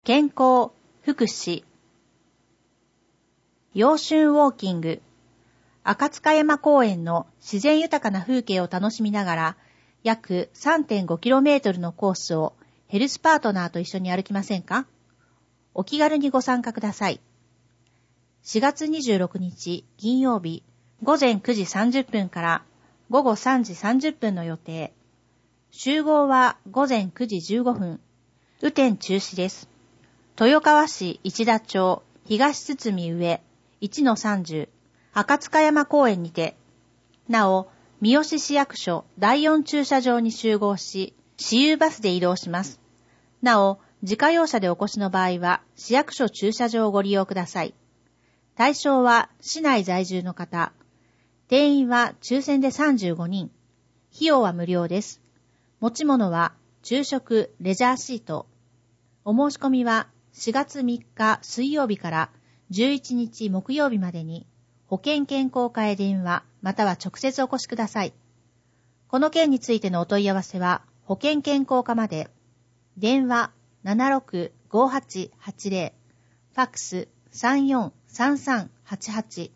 健康、福祉。陽春ウォーキング。赤塚山公園の自然豊かな風景を楽しみながら、約 3.5km のコースをヘルスパートナーと一緒に歩きませんか？お気軽にご参加ください。4月26日金曜日午前9時30分から午後3時30分の予定。集合は午前9時15分。雨天中止です。豊川市市田町東堤上 1-30 赤塚山公園にて、なお、三好市役所第4駐車場に集合し、私有バスで移動します。なお、自家用車でお越しの場合は、市役所駐車場をご利用ください。対象は市内在住の方。定員は抽選で35人。費用は無料です。持ち物は昼食、レジャーシート。お申し込みは4月3日水曜日から11日木曜日までに保険健康課へ電話または直接お越しください。この件についてのお問い合わせは保険健康課まで。電話 765880 ファックス 343388。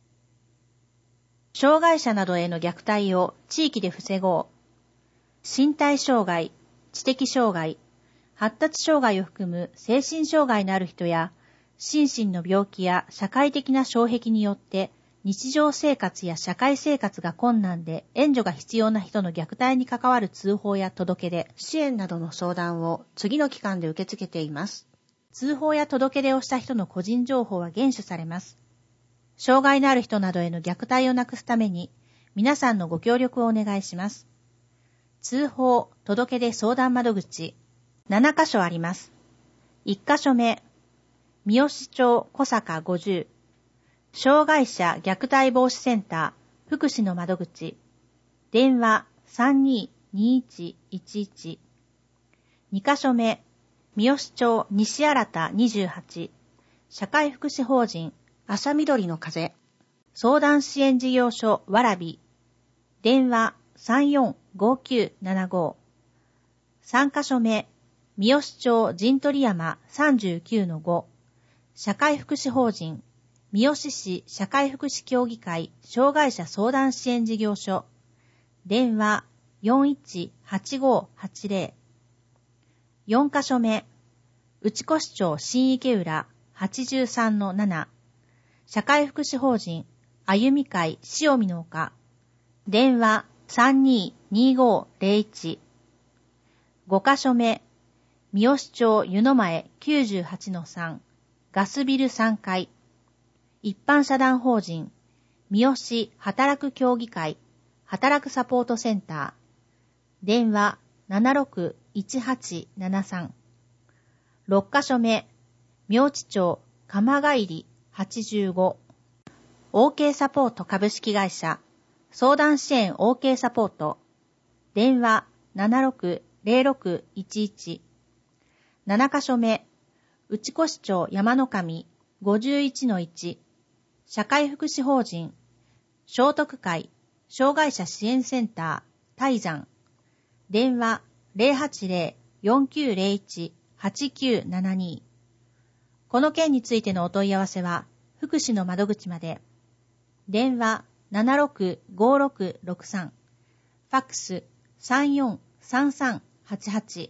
障害者などへの虐待を地域で防ごう。身体障害、知的障害、発達障害を含む精神障害のある人や、心身の病気や社会的な障壁によって日常生活や社会生活が困難で援助が必要な人の虐待に関わる通報や届け出、支援などの相談を次の期間で受け付けています。通報や届け出をした人の個人情報は厳守されます。障害のある人などへの虐待をなくすために皆さんのご協力をお願いします。通報、届け出相談窓口7カ所あります。1カ所目、三好町小坂50、障害者虐待防止センター福祉の窓口、電話 322111。2カ所目、三好町西新田28、社会福祉法人朝緑の風、相談支援事業所わらび、電話345975。3カ所目、三好町陣取山 39-5、社会福祉法人三好市社会福祉協議会障害者相談支援事業所、電話418580。4カ所目、内越町新池浦 83-7、社会福祉法人歩み会塩見の丘、電話322501。5カ所目、三好町湯の前 98-3、ガスビル3階、一般社団法人三好働く協議会働くサポートセンター、電話761873。6カ所目、明知町鎌帰り85、OK サポート株式会社相談支援 OK サポート、電話760611。7カ所目、内越町山の上 51-1、社会福祉法人聖徳会障害者支援センター泰山、電話080-4901-8972。この件についてのお問い合わせは福祉の窓口まで。電話765663、ファックス343388。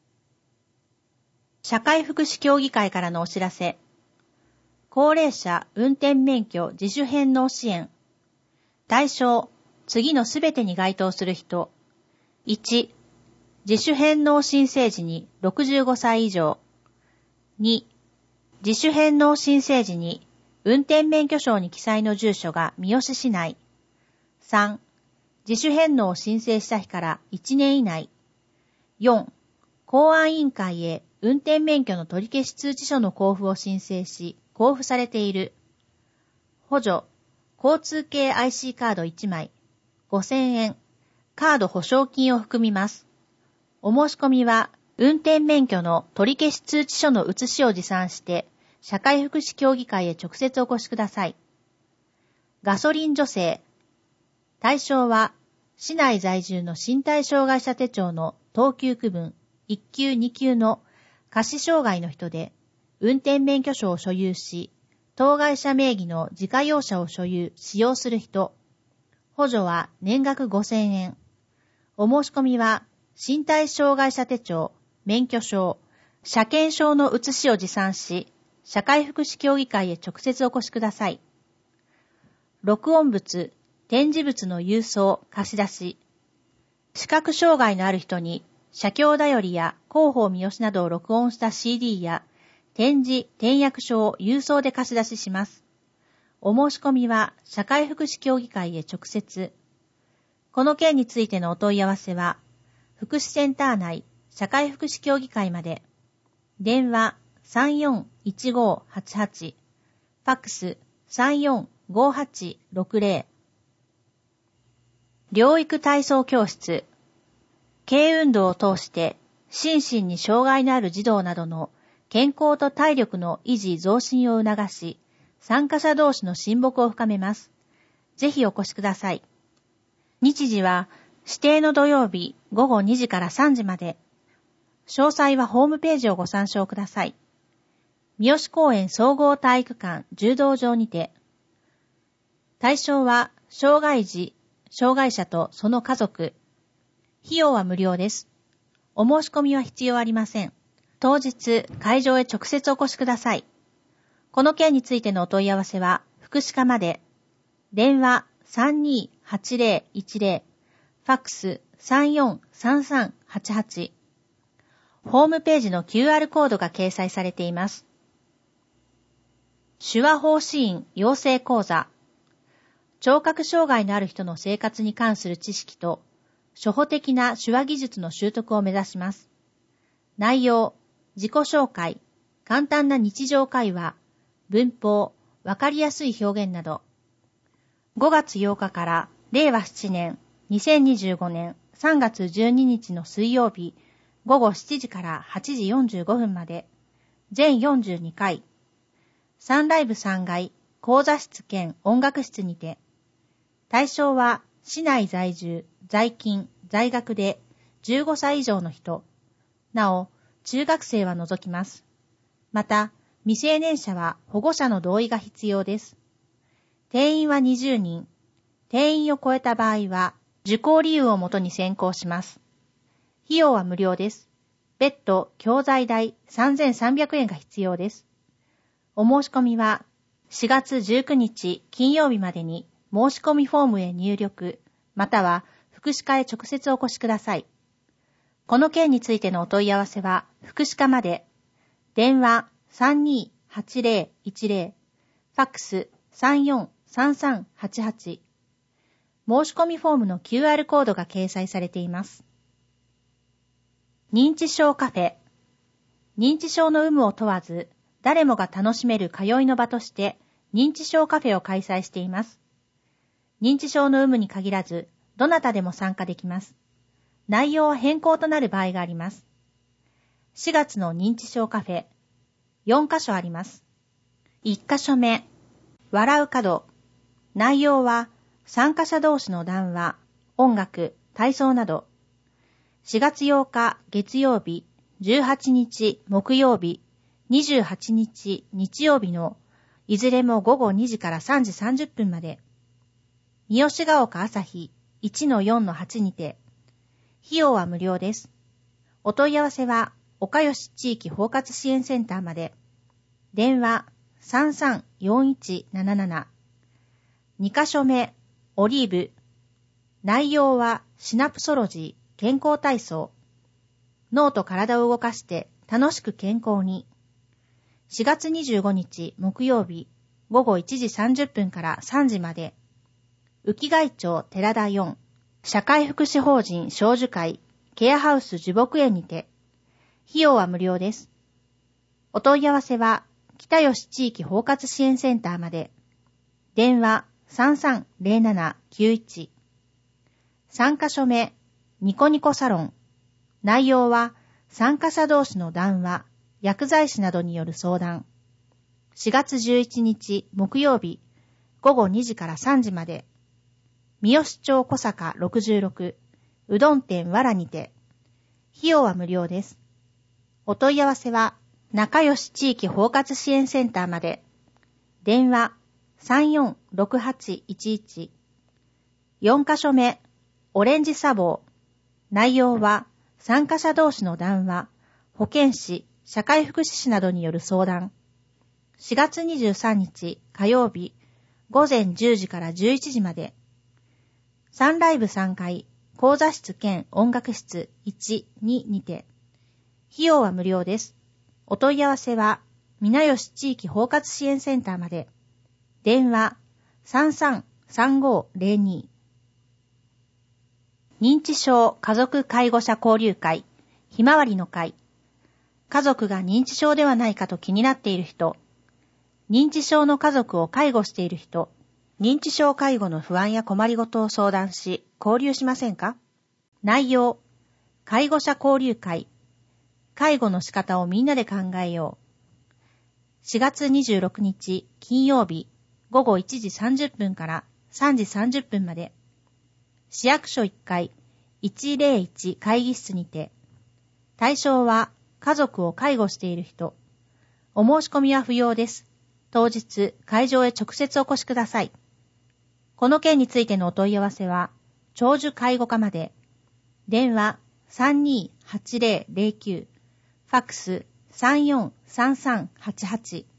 社会福祉協議会からのお知らせ。高齢者運転免許自主返納支援。対象、次のすべてに該当する人。1、自主返納申請時に65歳以上。2、自主返納申請時に運転免許証に記載の住所が三好市内。3、自主返納を申請した日から1年以内。4、公安委員会へ運転免許の取り消し通知書の交付を申請し、交付されている。補助、交通系 IC カード1枚、5000円、カード保証金を含みます。お申し込みは、運転免許の取り消し通知書の写しを持参して、社会福祉協議会へ直接お越しください。ガソリン助成。対象は、市内在住の身体障害者手帳の等級区分1級2級の下肢障害の人で、運転免許証を所有し、当該者名義の自家用車を所有、使用する人。補助は年額5000円。お申し込みは、身体障害者手帳、免許証、車検証の写しを持参し、社会福祉協議会へ直接お越しください。録音物、展示物の郵送、貸し出し。視覚障害のある人に、写経だよりや広報三好などを録音した CD や、展示、点訳書を郵送で貸し出しします。お申し込みは、社会福祉協議会へ直接。この件についてのお問い合わせは、福祉センター内、社会福祉協議会まで。電話341588、ファックス345860。療育体操教室。軽運動を通して心身に障害のある児童などの健康と体力の維持増進を促し、参加者同士の親睦を深めます。ぜひお越しください。日時は指定の土曜日午後2時から3時まで。詳細はホームページをご参照ください。三好公園総合体育館柔道場にて。対象は障害児、障害者とその家族。費用は無料です。お申し込みは必要ありません。当日、会場へ直接お越しください。この件についてのお問い合わせは、福祉課まで。電話328010、ファックス343388。ホームページの QR コードが掲載されています。手話奉仕員養成講座。聴覚障害のある人の生活に関する知識と、初歩的な手話技術の習得を目指します。内容、自己紹介、簡単な日常会話、文法、わかりやすい表現など。5月8日から令和7年2025年3月12日の水曜日午後7時から8時45分まで全42回サンライブ3階講座室兼音楽室にて対象は市内在住、在勤、在学で15歳以上の人。なお、中学生は除きます。また、未成年者は保護者の同意が必要です。定員は20人。定員を超えた場合は、受講理由をもとに選考します。費用は無料です。別途、教材代3300円が必要です。お申し込みは、4月19日金曜日までに申し込みフォームへ入力、または福祉課へ直接お越しください。この件についてのお問い合わせは、福祉課まで。電話328010、ファックス343388。申し込みフォームの QR コードが掲載されています。認知症カフェ。認知症の有無を問わず、誰もが楽しめる通いの場として、認知症カフェを開催しています。認知症の有無に限らず、どなたでも参加できます。内容は変更となる場合があります。4月の認知症カフェ、4カ所あります。1カ所目、笑う角。内容は参加者同士の談話、音楽、体操など。4月8日月曜日、18日木曜日、28日日曜日のいずれも午後2時から3時30分まで。三好ヶ丘朝日 1-4-8 にて。費用は無料です。お問い合わせは岡吉地域包括支援センターまで。電話334177。2カ所目、オリーブ。内容はシナプソロジー、健康体操。脳と体を動かして楽しく健康に。4月25日木曜日午後1時30分から3時まで。浮貝町寺田4、社会福祉法人少女会ケアハウス樹木園にて。費用は無料です。お問い合わせは北吉地域包括支援センターまで。電話330791。3カ所目、ニコニコサロン。内容は参加者同士の談話、薬剤師などによる相談。4月11日木曜日午後2時から3時まで。三好町小坂66、うどん店わらにて。費用は無料です。 お問い合わせは、仲良し地域包括支援センターまで。電話346811。4カ所目、オレンジ砂防。内容は、参加者同士の談話、保健師、社会福祉士などによる相談。4月23日火曜日、午前10時から11時まで。3ライブ3回、講座室兼音楽室1、2にて。費用は無料です。お問い合わせは、皆吉地域包括支援センターまで。電話33-3502。認知症家族介護者交流会、ひまわりの会。家族が認知症ではないかと気になっている人、認知症の家族を介護している人、認知症介護の不安や困りごとを相談し、交流しませんか？内容、介護者交流会。介護の仕方をみんなで考えよう。4月26日金曜日午後1時30分から3時30分まで。市役所1階101会議室にて。対象は家族を介護している人。お申し込みは不要です。当日会場へ直接お越しください。この件についてのお問い合わせは長寿介護課まで。電話328009。ファックス343388